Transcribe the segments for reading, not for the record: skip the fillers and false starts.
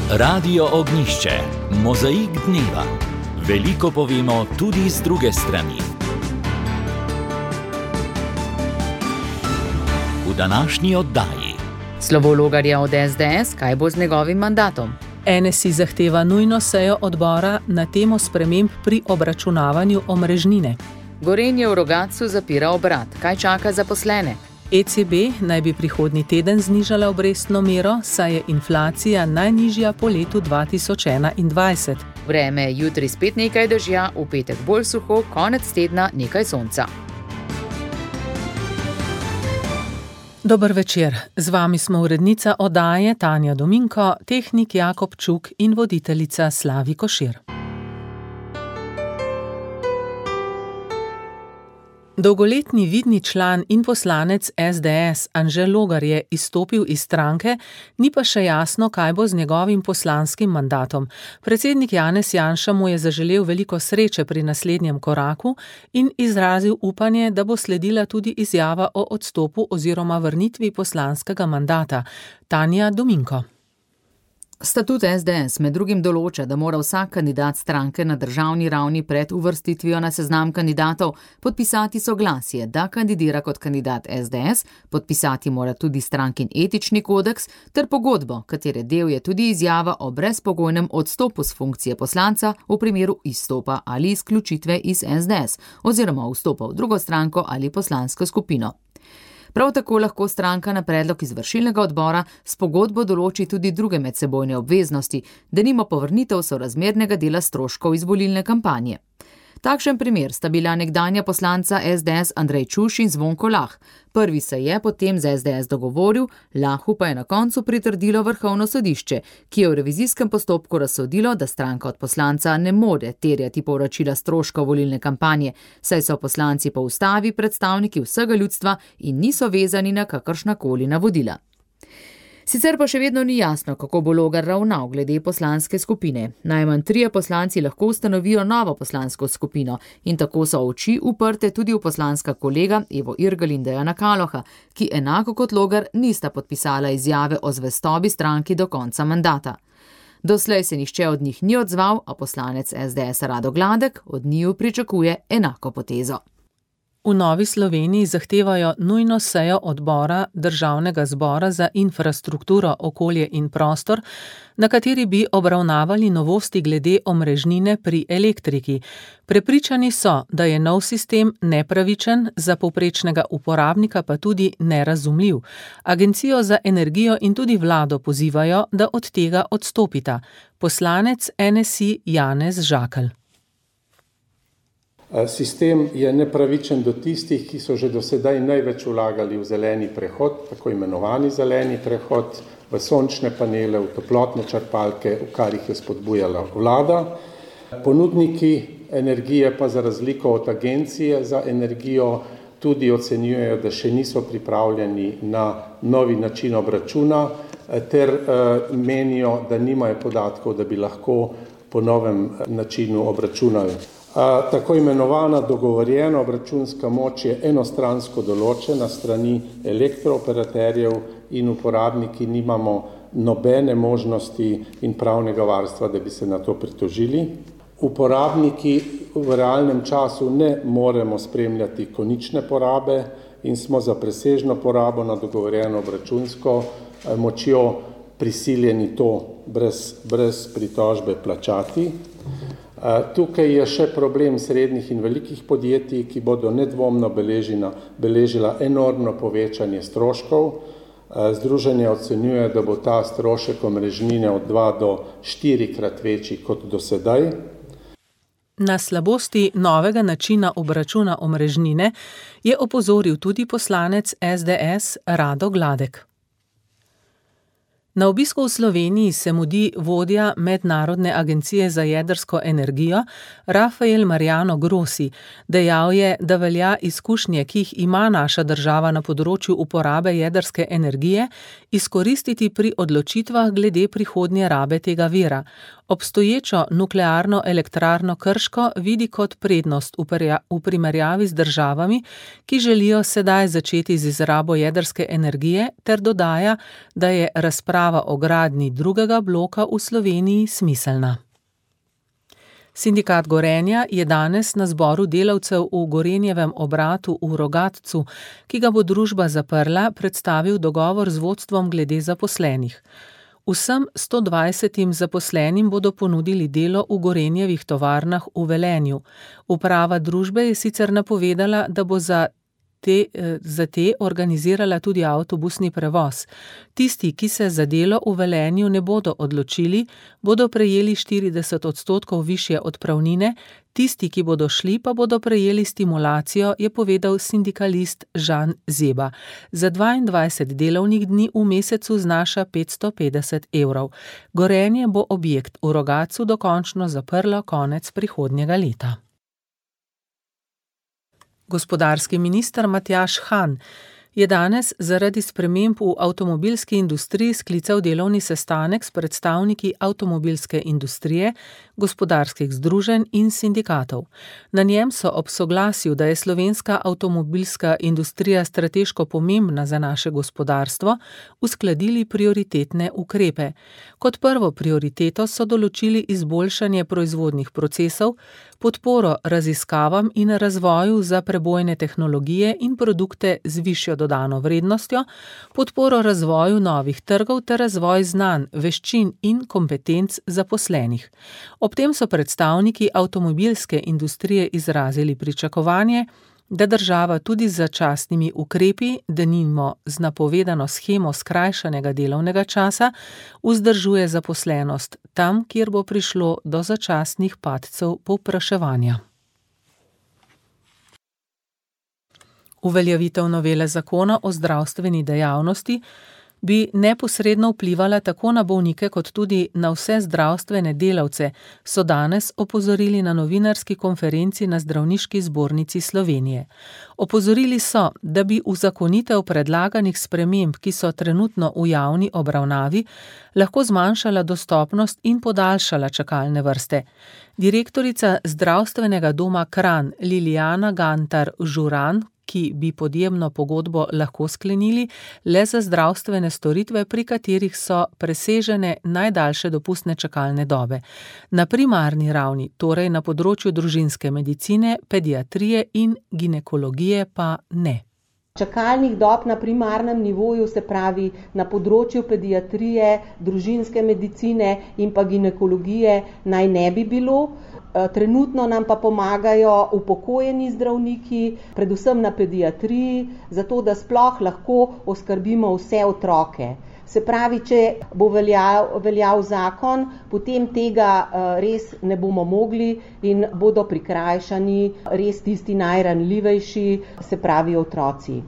Radio Ognjišče, mozaik dneva. Veliko povemo tudi z druge strani. V današnji oddaji. Slovo Logarja od SDS, kaj bo z njegovim mandatom? NSI zahteva nujno sejo odbora na temo sprememb pri obračunavanju omrežnine. Gorenje v Rogatcu zapira obrat. Kaj čaka zaposlene? ECB naj bi prihodnji teden znižala obrestno mero, saj je inflacija najnižja po letu 2021. Vreme, jutri spet nekaj dežja, v petek bolj suho, konec tedna nekaj sonca. Dober večer, z vami smo urednica oddaje Tanja Dominko, tehnik Jakob Čuk in voditeljica Slavi Košir. Dolgoletni vidni član in poslanec SDS Anže Logar je izstopil iz stranke, ni pa še jasno, kaj bo z njegovim poslanskim mandatom. Predsednik Janez Janša mu je zaželel veliko sreče pri naslednjem koraku in izrazil upanje, da bo sledila tudi izjava o odstopu oziroma vrnitvi poslanskega mandata. Tanja Dominko. Statut SDS med drugim določa, da mora vsak kandidat stranke na državni ravni pred uvrstitvijo na seznam kandidatov podpisati soglasje, da kandidira kot kandidat SDS, podpisati mora tudi strankin etični kodeks ter pogodbo, katere del je tudi izjava o brezpogojnem odstopu s funkcije poslanca v primeru izstopa ali izključitve iz SDS oziroma vstopa v drugo stranko ali poslansko skupino. Prav tako lahko stranka na predlog izvršilnega odbora s pogodbo določi tudi druge medsebojne obveznosti, denimo povrnitev sorazmernega dela stroškov iz volilne kampanje. Takšen primer sta bila nekdanja poslanca SDS Andrej Čuš in Zvonko Lah. Prvi se je potem z SDS dogovoril, Lahu pa je na koncu pritrdilo Vrhovno sodišče, ki je v revizijskem postopku razsodilo, da stranka od poslanca ne more terjati povračila stroškov volilne kampanje, saj so poslanci po ustavi predstavniki vsega ljudstva in niso vezani na kakršnakoli navodila. Sicer pa še vedno ni jasno, kako bo Logar ravnal glede poslanske skupine. Najmanj 3 poslanci lahko ustanovijo novo poslansko skupino in tako so oči uprte tudi v poslanska kolega Evo Irgl in Dejana Kaloha, ki enako kot Logar nista podpisala izjave o zvestobi stranki do konca mandata. Doslej se nihče od njih ni odzval, a poslanec SDS Rado Gladek od njiju pričakuje enako potezo. V Novi Sloveniji zahtevajo nujno sejo odbora Državnega zbora za infrastrukturo, okolje in prostor, na kateri bi obravnavali novosti glede omrežnine pri elektriki. Prepričani so, da je nov sistem nepravičen, za povprečnega uporabnika pa tudi nerazumljiv. Agencijo za energijo in tudi vlado pozivajo, da od tega odstopita. Poslanec NSI Janez Žakelj. Sistem je nepravičen do tistih, ki so že do sedaj največ vlagali v zeleni prehod, tako imenovani zeleni prehod, v sončne panele, v toplotne črpalke, v kar jih je spodbujala vlada. Ponudniki energije pa za razliko od agencije za energijo tudi ocenjujejo, da še niso pripravljeni na novi način obračuna, ter menijo, da nimajo podatkov, da bi lahko po novem načinu obračunali. Tako imenovana dogovorjena obračunska moč je enostransko določena strani elektrooperaterjev in uporabniki nimamo nobene možnosti in pravnega varstva, da bi se na to pritožili. Uporabniki v realnem času ne moremo spremljati konične porabe in smo za presežno porabo na dogovorjeno obračunsko močjo prisiljeni to brez pritožbe plačati. Tukaj je še problem srednjih in velikih podjetij, ki bodo nedvomno beležila enormno povečanje stroškov. Združenje ocenjuje, da bo ta strošek omrežnine od 2 do 4-krat večji kot do sedaj. Na slabosti novega načina obračuna omrežnine je opozoril tudi poslanec SDS Rado Gladek. Na obisku v Sloveniji se mudi vodja Mednarodne agencije za jedrsko energijo Rafael Mariano Grossi. Dejal je, da velja izkušnje, ki jih ima naša država na področju uporabe jedrske energije, izkoristiti pri odločitvah glede prihodnje rabe tega vira. Obstoječo nuklearno elektrarno Krško vidi kot prednost v primerjavi z državami, ki želijo sedaj začeti z izrabo jedrske energije, ter dodaja, da je razprava razprava o gradnji drugega bloka v Sloveniji smiselna. Sindikat Gorenja je danes na zboru delavcev v Gorenjevem obratu v Rogatcu, ki ga bo družba zaprla, predstavil dogovor z vodstvom glede zaposlenih. Vsem 120 zaposlenim bodo ponudili delo v Gorenjevih tovarnah v Velenju. Uprava družbe je sicer napovedala, da bo za te organizirala tudi avtobusni prevoz. Tisti, ki se za delo v Velenju ne bodo odločili, bodo prejeli 40% višje odpravnine, tisti, ki bodo šli, pa bodo prejeli stimulacijo, je povedal sindikalist Žan Zeba. Za 22 delovnih dni v mesecu znaša 550 €. Gorenje bo objekt v Rogatcu dokončno zaprlo konec prihodnjega leta. Gospodarski minister Matjaž Han je danes zaradi sprememb v avtomobilski industriji sklical delovni sestanek s predstavniki avtomobilske industrije, gospodarskih združenj in sindikatov. Na njem so ob soglasju, da je slovenska avtomobilska industrija strateško pomembna za naše gospodarstvo, uskladili prioritetne ukrepe. Kot prvo prioriteto so določili izboljšanje proizvodnih procesov, podporo raziskavam in razvoju za prebojne tehnologije in produkte z višjo dodano vrednostjo, podporo razvoju novih trgov ter razvoj znanj, veščin in kompetenc zaposlenih. Ob tem so predstavniki avtomobilske industrije izrazili pričakovanje, da država tudi z začasnimi ukrepi, denimo z napovedano shemo skrajšanega delovnega časa, vzdržuje zaposlenost tam, kjer bo prišlo do začasnih padcev povpraševanja. Uveljavitev novele zakona o zdravstveni dejavnosti bi neposredno vplivala tako na bolnike kot tudi na vse zdravstvene delavce, so danes opozorili na novinarski konferenci na Zdravniški zbornici Slovenije. Opozorili so, da bi uzakonitev predlaganih sprememb, ki so trenutno v javni obravnavi, lahko zmanjšala dostopnost in podaljšala čakalne vrste. Direktorica zdravstvenega doma Kranj Lilijana Gantar Žuran, ki bi podjemno pogodbo lahko sklenili le za zdravstvene storitve, pri katerih so presežene najdaljše dopustne čakalne dobe. Na primarni ravni, torej na področju družinske medicine, pediatrije in ginekologije pa ne. Čakalnih dob na primarnem nivoju, se pravi na področju pediatrije, družinske medicine in pa ginekologije, naj ne bi bilo. Trenutno nam pa pomagajo upokojeni zdravniki, predvsem na pediatriji, zato da sploh lahko oskrbimo vse otroke. Se pravi, če bo veljal zakon, potem tega res ne bomo mogli in bodo prikrajšani res tisti najranljivejši, se pravi otroci.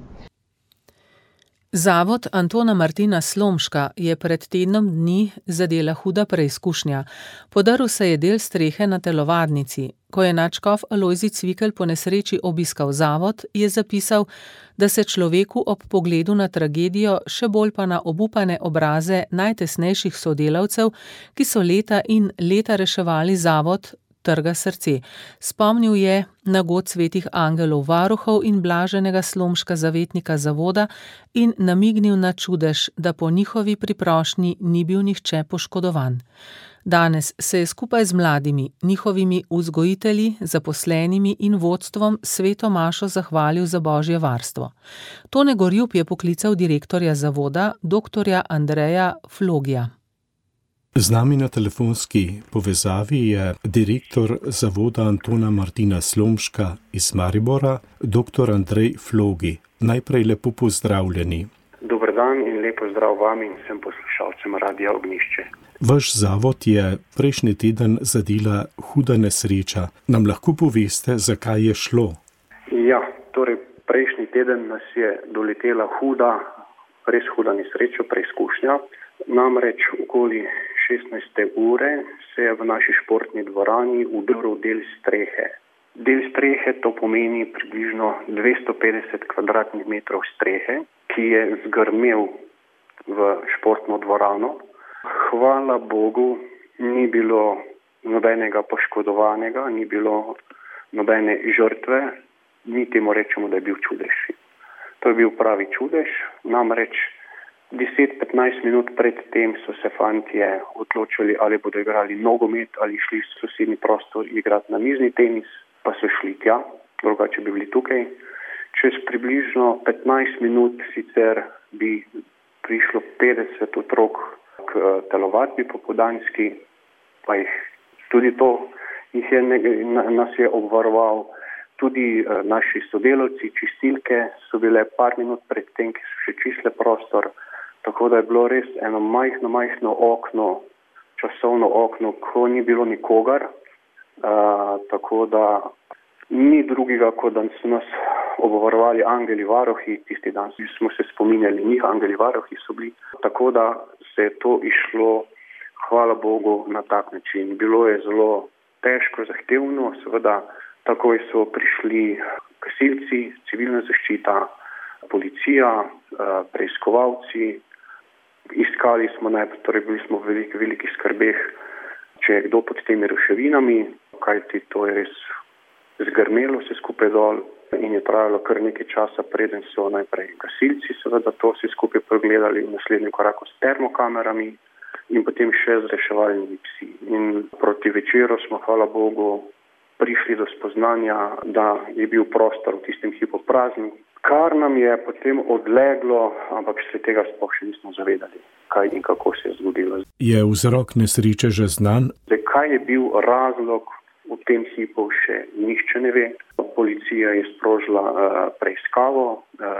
Zavod Antona Martina Slomška je pred tednom dni zadela huda preizkušnja. Podrl se je del strehe na telovadnici. Ko je nadškof Alojzij Cvikl po nesreči obiskal zavod, je zapisal, da se človeku ob pogledu na tragedijo, še bolj pa na obupane obraze najtesnejših sodelavcev, ki so leta in leta reševali zavod, trga srce. Spomnil je na god svetih angelov varuhov in blaženega Slomška zavetnika zavoda in namignil na čudež, da po njihovi priprošnji ni bil nihče poškodovan. Danes se je skupaj z mladimi, njihovimi vzgojitelji, zaposlenimi in vodstvom sveto mašo zahvalil za božje varstvo. Tone Gorjup je poklical direktorja zavoda, doktorja Andreja Flogija. Z nami na telefonski povezavi je direktor zavoda Antona Martina Slomška iz Maribora, dr. Andrej Flogi. Najprej lepo pozdravljeni. Dober dan in lepo zdrav vam in vsem poslušalcem Radia Ognjišče. Vaš zavod je prejšnji teden zadela huda nesreča. Nam lahko poveste, zakaj je šlo? Ja, torej prejšnji teden nas je doletela res huda nesreča, preizkušnja. Namreč okoli 16. ure se je v naši športni dvorani udrl del strehe. Del strehe to pomeni približno 250 kvadratnih metrov strehe, ki je zgrmel v športno dvorano. Hvala Bogu, ni bilo nobenega poškodovanega, ni bilo nobene žrtve, mi temu rečemo, da je bil čudež. To je bil pravi čudež, namreč 10-15 minut pred tem so se fantje odločili, ali bodo igrali nogomet ali šli v sosednji prostor igrati na mizni tenis, pa so šli tja, drugače bi bili tukaj. Čez približno 15 minut sicer bi prišlo 50 otrok k telovadbi popoldanski, pa jih tudi to nas je obvaroval. Tudi naši sodelavci, čistilke so bile par minut pred tem, ki so še čistile prostor, tako da je bilo res eno majhno okno, časovno okno, ko ni bilo nikogar, tako da ni drugega, kot da so nas obvarovali angeli varuhi, tisti dan smo se spominjali njih, angeli varuhi so bili, tako da se je to išlo, hvala Bogu, na tak način. Bilo je zelo težko, zahtevno, seveda. Takoj so prišli gasilci, civilna zaščita, policija, preiskovalci. Iskali smo torej bili smo v velikih skrbeh, če je kdo pod temi ruševinami, kajti to je res zgrmelo se skupaj dol in je trajalo kar nekaj časa, preden so najprej gasilci seveda to vse skupaj pregledali, v naslednjem koraku s termokamerami in potem še z reševalnimi psi. In proti večeru smo, hvala Bogu, prišli do spoznanja, da je bil prostor v tistem hipu prazen, kar nam je potem odleglo, ampak se tega sploh še nismo zavedali, kaj in kako se je zgodilo. Je vzrok nesreče že znan? Kaj je bil razlog v tem hipu, še nihče ne ve. Policija je sprožila preiskavo,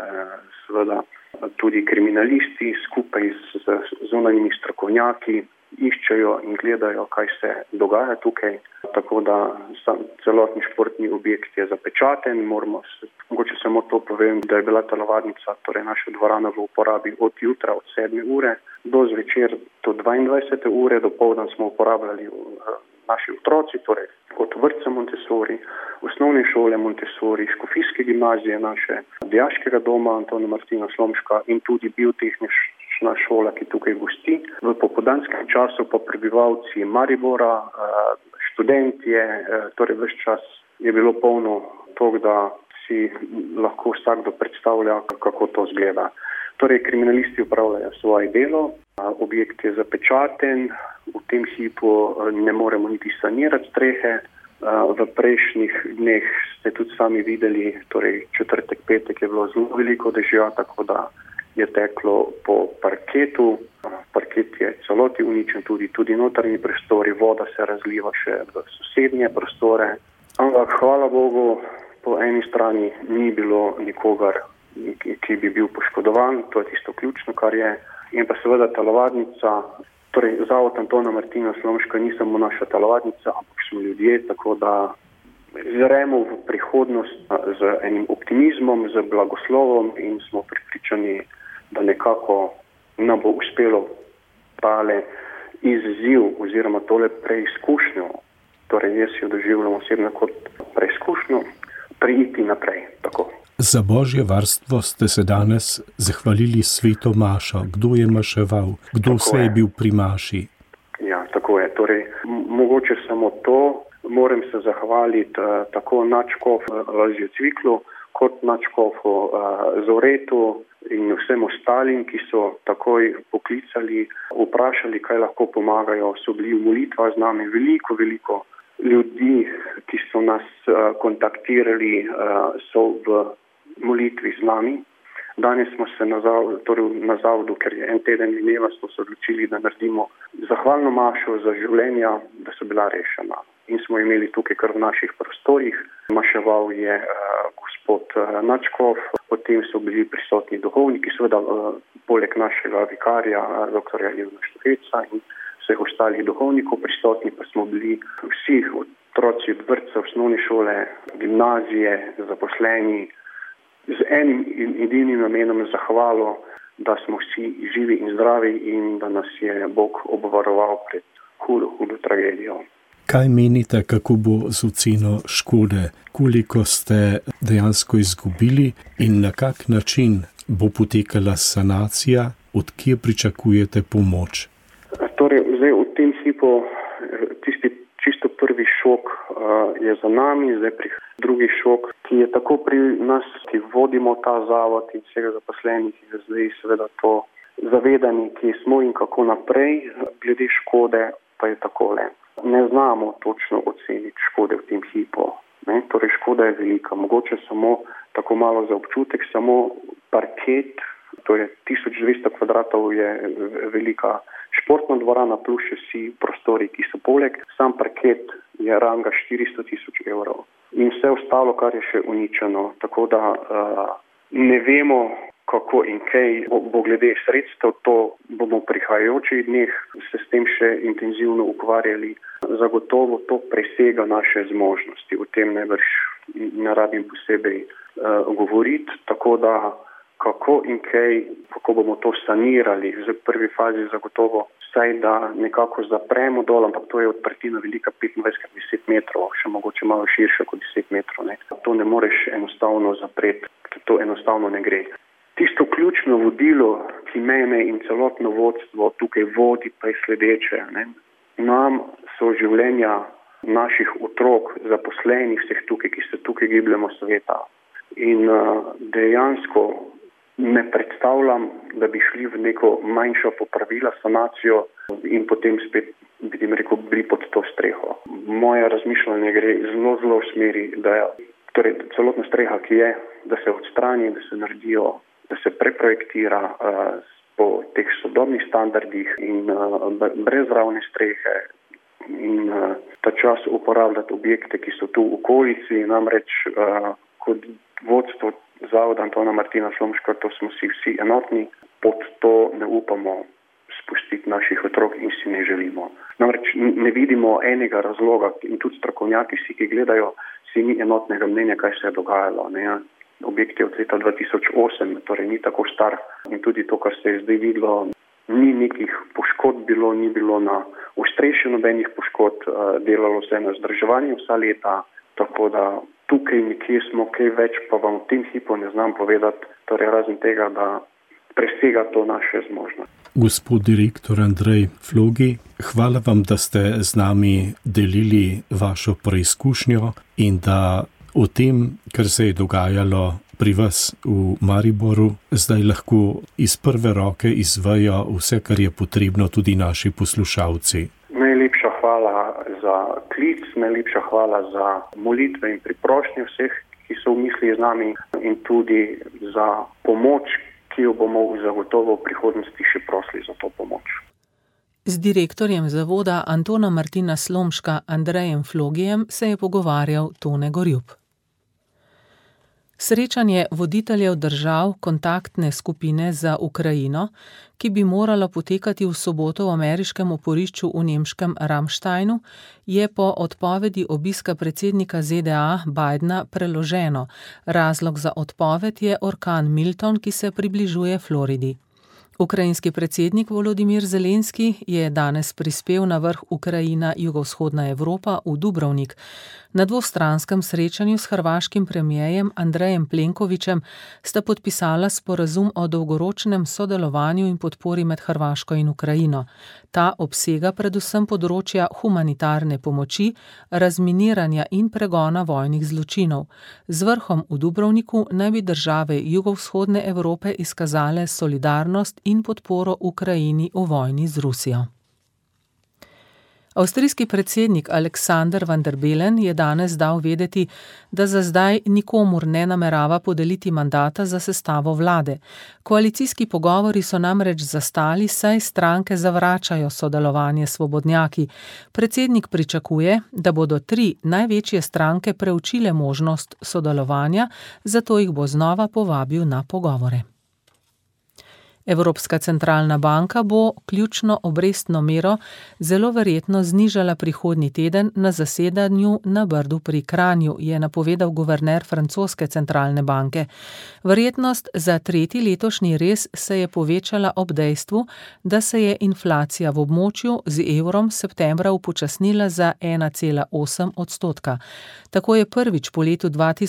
seveda tudi kriminalisti skupaj z zunanjimi strokovnjaki iščejo in gledajo, kaj se dogaja tukaj. Tako da celotni športni objekt je zapečaten. Mogoče samo to povem, da je bila telovadnica, torej naša dvorana v uporabi od jutra, od 7. ure do zvečer do 22. ure. Dopoldan smo uporabljali naši otroci, torej od vrtca Montessori, osnovne šole Montessori, škofijske gimnazije naše, dijaškega doma Antona Martina Slomška in tudi biotehnična šola, ki tukaj gosti. V popoldanskem času pa prebivalci Maribora, študentje, torej ves čas je bilo polno tog, da si lahko vsakdo predstavlja, kako to zgleda. Torej, kriminalisti upravljajo svoje delo, objekt je zapečaten, v tem hipu ne moremo niti sanirati strehe. V prejšnjih dneh ste tudi sami videli, torej četrtek, petek je bilo zelo veliko dežja, tako da je teklo po parketu. Parket je celoti uničen, tudi notranji prostori, voda se razliva še v sosednje prostore. Ampak hvala Bogu, po eni strani ni bilo nikogar, ki bi bil poškodovan, to je tisto ključno, kar je. In pa seveda telovadnica, torej Zavod Antona Martina Slomška ni samo naša telovadnica, ampak smo ljudje, tako da zremo v prihodnost z enim optimizmom, z blagoslovom in smo prepričani, da nekako nam bo uspelo tale izziv oziroma tole preizkušnjo, torej jaz jo doživljam osebno kot preizkušnjo, preiti naprej. Tako. Za Božje varstvo ste se danes zahvalili sveto mašo. Kdo je maševal? Kdo vse je bil pri maši? Ja, tako je. Torej, mogoče samo to. Moram se zahvaliti tako nadškofu Alojziju Cviklu, kot nadškofu Zoretu in vsem ostalim, ki so takoj poklicali, vprašali, kaj lahko pomagajo. So bili v molitvah z nami veliko ljudi, ki so nas kontaktirali, so v molitvi z nami. Danes smo se na zavodu, ker je en teden mineva, smo se odločili, da naredimo zahvalno mašo za življenja, da so bila rešena. In smo imeli tukaj kar v naših prostorih. Maševal je gospod nadškof, potem so bili prisotni duhovniki, seveda poleg našega vikarja, dr. Ivana Štuheca in vseh ostalih duhovnikov prisotni, pa smo bili vsi otroci od vrtca, osnovne šole, gimnazije, zaposleni, z enim edinim namenom zahvalo, da smo vsi živi in zdravi in da nas je Bog obvaroval pred hudo tragedijo. Kaj menite, kako bo z oceno škode? Koliko ste dejansko izgubili in na kak način bo potekala sanacija? Od kje pričakujete pomoč? Torej, zdaj v tem hipu tisti čisto prvi šok je za nami, zdaj drugi šok, ki je tako pri nas, ki vodimo ta zavod in vsega zaposlenih, je zdaj seveda to zavedani, kje smo in kako naprej. Glede škode pa je takole. Ne znamo točno oceniti škode v tem hipu. Torej škoda je velika. Mogoče samo tako malo za občutek, samo parket, to je 1200 kvadratov je velika športna dvorana plus še vsi prostori, ki so poleg. Sam parket je ranga 400.000 evrov. In vse ostalo, kar je še uničeno. Tako da ne vemo, kako in kaj bo glede sredstev, to bomo v prihajajočih dneh se s tem še intenzivno ukvarjali. Zagotovo to presega naše zmožnosti. O tem ne rabim posebej govoriti, tako da kako in kaj, kako bomo to sanirali. V prvi fazi zagotovo vsaj, da nekako zapremo dol, ampak to je odprtina velika 25x10 metrov, še mogoče malo širša kot 10 metrov. To ne moreš enostavno zapreti, to enostavno ne gre. Tisto ključno vodilo, ki mene in celotno vodstvo tukaj vodi, pa je sledeče. Nam so življenja naših otrok, zaposlenih vseh tukaj, ki se tukaj gibljemo sveta. In dejansko ne predstavljam, da bi šli v neko manjšo popravila, sanacijo in potem spet, bili pod to streho. Moje razmišljanje gre zelo v smeri, da torej celotna streha, ki je, da se odstrani, da se naredijo, da se preprojektira po teh sodobnih standardih in brez ravne strehe in ta čas uporabljati objekte, ki so tu v okolici. Namreč kot vodstvo Zavoda Antona Martina Slomška, to smo si vsi enotni, pod to ne upamo spustiti naših otrok in si ne želimo. Namreč ne vidimo enega razloga in tudi strokovnjaki, vsi, ki gledajo, si ni enotnega mnenja, kaj se je dogajalo. Objekt je od leta 2008, torej ni tako star in tudi to, kar se je zdaj videlo, ni nekih poškodb bilo, ni bilo na ostrešju nobenih poškodb, delalo se na vzdrževanju vsa leta, tako da tukaj nekje smo, kaj več pa vam v tem hipu ne znam povedati, torej razen tega, da presega to naše zmožnosti. Gospod direktor Andrej Flogi, hvala vam, da ste z nami delili vašo preizkušnjo in da o tem, kar se je dogajalo pri vas v Mariboru, zdaj lahko iz prve roke izvejo vse, kar je potrebno tudi naši poslušalci. Najlepša hvala za klic, najlepša hvala za molitve in priprošnje vseh, ki so v misli z nami in tudi za pomoč, ki jo bomo zagotovo v prihodnosti še prosili za to pomoč. Z direktorjem zavoda Antona Martina Slomška Andrejem Flogijem se je pogovarjal Tone Gorjup. Srečanje voditeljev držav kontaktne skupine za Ukrajino, ki bi moralo potekati v soboto v ameriškem oporišču v nemškem Ramsteinu, je po odpovedi obiska predsednika ZDA Bidena preloženo. Razlog za odpoved je orkan Milton, ki se približuje Floridi. Ukrajinski predsednik Volodimir Zelenski je danes prispel na vrh Ukrajina-Jugovzhodna Evropa v Dubrovnik. Na dvostranskem srečanju s hrvaškim premierjem Andrejem Plenkovićem sta podpisala sporazum o dolgoročnem sodelovanju in podpori med Hrvaško in Ukrajino. Ta obsega predvsem področja humanitarne pomoči, razminiranja in pregona vojnih zločinov. Z vrhom v Dubrovniku naj bi države jugovzhodne Evrope izkazale solidarnost in podporo Ukrajini v vojni z Rusijo. Avstrijski predsednik Alexander Van der Bellen je danes dal vedeti, da za zdaj nikomur ne namerava podeliti mandata za sestavo vlade. Koalicijski pogovori so namreč zastali, saj stranke zavračajo sodelovanje s svobodnjaki. Predsednik pričakuje, da bodo 3 največje stranke preučile možnost sodelovanja, zato jih bo znova povabil na pogovore. Evropska centralna banka bo ključno obrestno mero zelo verjetno znižala prihodnji teden na zasedanju na Brdu pri Kranju, je napovedal guverner francoske centralne banke. Verjetnost za 3. letošnji rez se je povečala ob dejstvu, da se je inflacija v območju z evrom septembra upočasnila za 1,8%. Tako je prvič po letu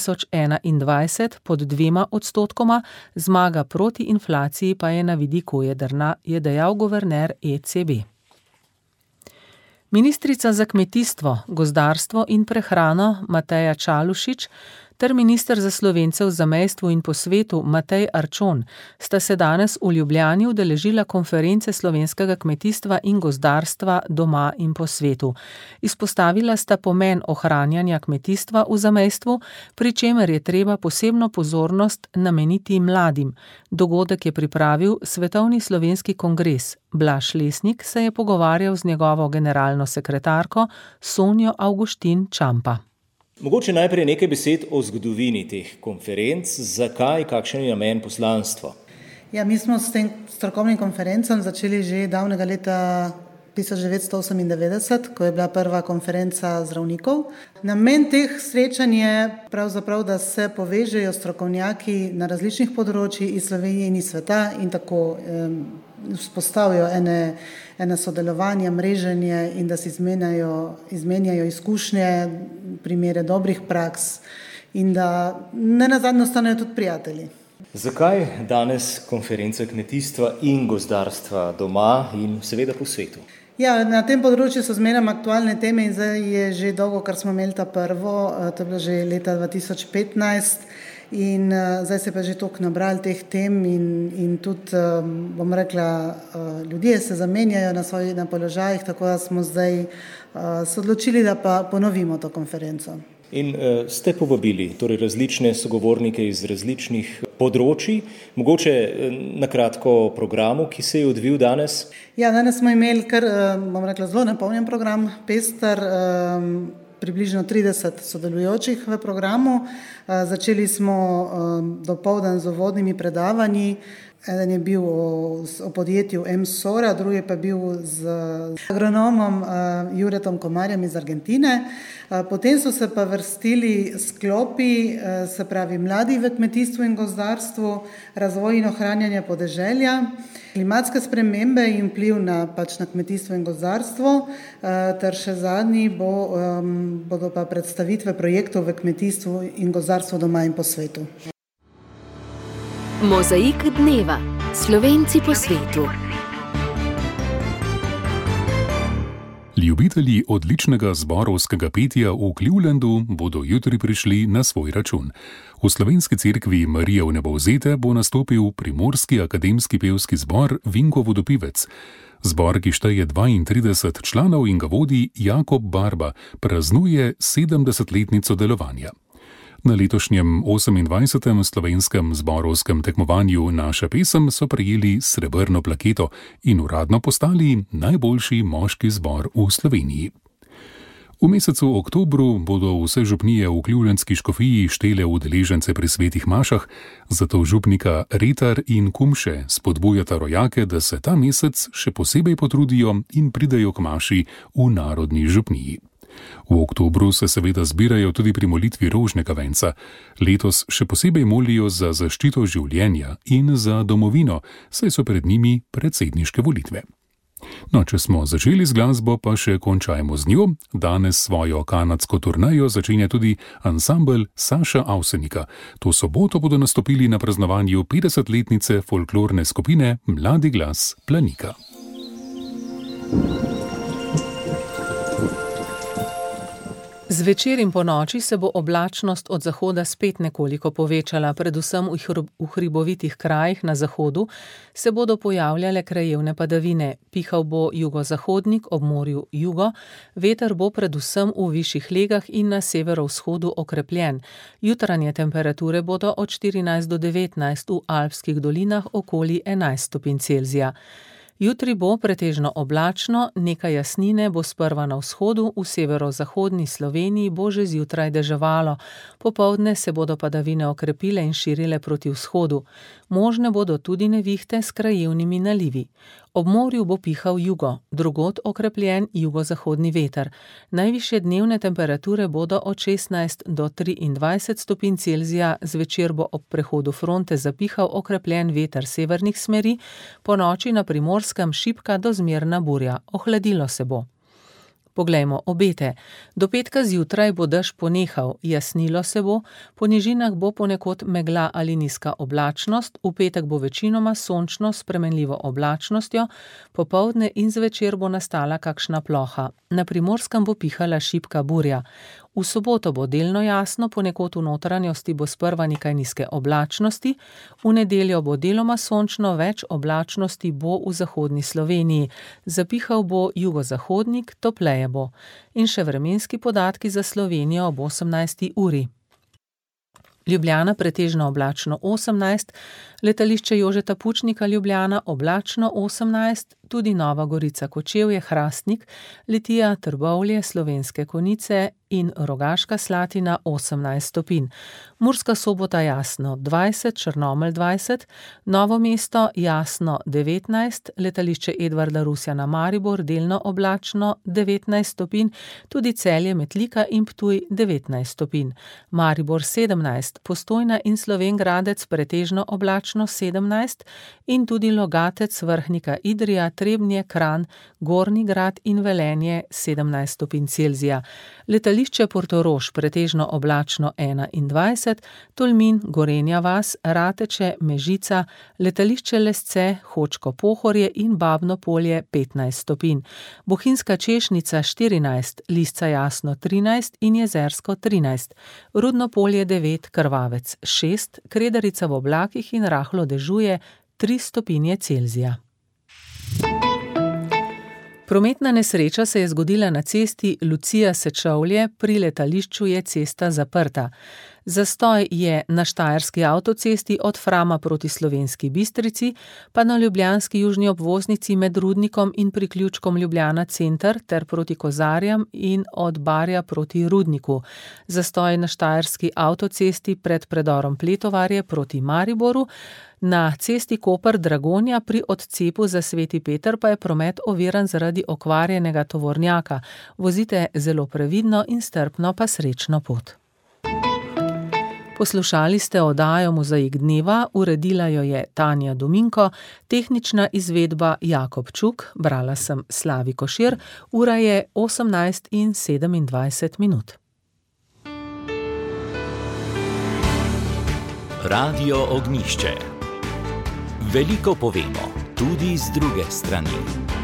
2021 pod 2%, zmaga proti inflaciji pa je na vidiku jedrna, je dejal guverner ECB. Ministrica za kmetijstvo, gozdarstvo in prehrano Mateja Čalušić ter minister za Slovence v zamejstvu in po svetu Matej Arčon sta se danes v Ljubljani udeležila konference slovenskega kmetijstva in gozdarstva doma in po svetu. Izpostavila sta pomen ohranjanja kmetijstva v zamejstvu, pri čemer je treba posebno pozornost nameniti mladim. Dogodek je pripravil Svetovni slovenski kongres. Blaž Lesnik se je pogovarjal z njegovo generalno sekretarko Sonjo Avguštin Čampa. Mogoče najprej nekaj besed o zgodovini teh konferenc, zakaj, kakšen je namen, poslanstvo. Ja, mi smo s tem strokovnim konferencam začeli že davnega leta 1998, ko je bila prva konferenca zdravnikov. Namen teh srečanj je pravzaprav, da se povežejo strokovnjaki na različnih področjih iz Slovenije in iz sveta in tako vzpostavijo ene sodelovanja, mreženje in da si izmenjajo izkušnje, primere dobrih praks in da nenazadnje ostanejo tudi prijatelji. Zakaj danes konferenca kmetijstva in gozdarstva doma in seveda po svetu? Ja, na tem področju so zmeraj aktualne teme in zdaj je že dolgo, kar smo imeli ta prvo, to je bilo že leta 2015 in zdaj se pa že toliko nabrali teh tem in tudi, bom rekla, ljudje se zamenjajo na položajih, tako da smo zdaj se odločili, da pa ponovimo to konferenco. In ste povabili torej različne sogovornike iz različnih področij, mogoče na kratko o programu, ki se je odvil danes? Ja, danes smo imeli kar, bom rekla, zelo napolnjen program, pester, približno 30 sodelujočih v programu. Začeli smo dopoldan z uvodnimi predavanji. Eden je bil o podjetju Emsora, drugi pa bil z agronomom Juretom Komarjem iz Argentine. Potem so se pa vrstili sklopi, se pravi mladi v kmetijstvu in gozdarstvu, razvoj in ohranjanje podeželja, klimatske spremembe in vpliv na kmetijstvo in gozdarstvo, ter še zadnji bodo pa predstavitve projektov v kmetijstvu in gozdarstvu doma in po svetu. Mozaik dneva. Slovenci po svetu. Ljubitelji odličnega zborovskega petja v Clevelandu bodo jutri prišli na svoj račun. V Slovenski cerkvi Marije Vnebovzete bo nastopil Primorski akademski pevski zbor Vinko Vodopivec. Zbor, ki šteje 32 članov in ga vodi Jakob Barba, praznuje 70-letnico delovanja. Na letošnjem 28. slovenskem zborovskem tekmovanju Naša pesem so prejeli srebrno plaketo in uradno postali najboljši moški zbor v Sloveniji. V mesecu oktobru bodo vse župnije v Clevelandski škofiji štele udeležence pri svetih mašah, zato župnika Retar in Kumše spodbujata rojake, da se ta mesec še posebej potrudijo in pridejo k maši v narodni župniji. V oktobru se seveda zbirajo tudi pri molitvi rožnega venca. Letos še posebej molijo za zaščito življenja in za domovino, saj so pred njimi predsedniške volitve. No, če smo začeli z glasbo, pa še končajmo z njo. Danes svojo kanadsko turnejo začenja tudi ansambel Saša Avsenika. To soboto bodo nastopili na praznovanju 50-letnice folklorne skupine Mladi glas Planika. Zvečer in ponoči se bo oblačnost od zahoda spet nekoliko povečala, predvsem v hribovitih krajih na zahodu se bodo pojavljale krajevne padavine. Pihal bo jugozahodnik, ob morju jugo, veter bo predvsem v višjih legah in na severovzhodu okrepljen. Jutranje temperature bodo od 14 do 19, v alpskih dolinah okoli 11 stopinj Celzija. Jutri bo pretežno oblačno, nekaj jasnine bo sprva na vzhodu, v severozahodni Sloveniji bo že zjutraj deževalo. Popoldne se bodo padavine okrepile in širile proti vzhodu. Možne bodo tudi nevihte s krajevnimi nalivi. Ob morju bo pihal jugo, drugod okrepljen jugozahodni veter. Najvišje dnevne temperature bodo od 16 do 23 stopinj Celzija, zvečer bo ob prehodu fronte zapihal okrepljen veter severnih smeri, ponoči na Primorskem šibka do zmerna burja, ohladilo se bo. Poglejmo obete. Do petka zjutraj bo dež ponehal, jasnilo se bo, po nižinah bo ponekod megla ali nizka oblačnost, v petek bo večinoma sončno s spremenljivo oblačnostjo, popoldne in zvečer bo nastala kakšna ploha. Na Primorskem bo pihala šibka burja. V soboto bo delno jasno, ponekod v notranjosti bo sprva nekaj nizke oblačnosti, v nedeljo bo deloma sončno, več oblačnosti bo v zahodni Sloveniji. Zapihal bo jugozahodnik, topleje bo. In še vremenski podatki za Slovenijo ob 18. uri. Ljubljana pretežno oblačno 18, letališče Jožeta Pučnika Ljubljana oblačno 18, tudi Nova Gorica Kočevje, Hrastnik, Litija, Trbovlje, Slovenske Konjice in Rogaška Slatina 18 stopinj. Murska Sobota jasno 20, Črnomelj 20, Novo mesto jasno 19, letališče Edvarda Rusjana Maribor delno oblačno 19 stopinj, tudi Celje, Metlika in Ptuj 19 stopinj. Maribor 17, Postojna in Slovenj Gradec pretežno oblačno 17 in tudi Logatec, Vrhnika, Idrija, Trebnje, Kranj, Gornji Grad in Velenje 17 stopinj Celzija. Letališče Portorož pretežno oblačno 21, Tolmin, Gorenja vas, Rateče, Mežica, letališče Lesce, Hočko Pohorje in Babno Polje 15 stopinj. Bohinjska Češnica 14, Lisca Jasno 13 in Jezersko 13, Rudno Polje 9, Krvavec 6, Kredarica v oblakih in rahlo dežuje 3 stopinje Celzija. Prometna nesreča se je zgodila na cesti Lucija-Sečovlje, pri letališču je cesta zaprta. Zastoj je na štajerski avtocesti od Frama proti Slovenski Bistrici, pa na ljubljanski južni obvoznici med Rudnikom in priključkom Ljubljana center ter proti Kozarjam in od Barja proti Rudniku. Zastoj na štajerski avtocesti pred predorom Pletovarje proti Mariboru. Na cesti Koper-Dragonja pri odcepu za Sveti Peter pa je promet oviran zaradi okvarjenega tovornjaka. Vozite zelo previdno in strpno pa srečno pot. Poslušali ste oddajo Mozaik dneva, uredila jo je Tanja Dominko, tehnična izvedba Jakob Čuk, brala sem Slavi Košir, ura je 18:27. Radio Ognjišče. Veliko povemo, tudi z druge strani.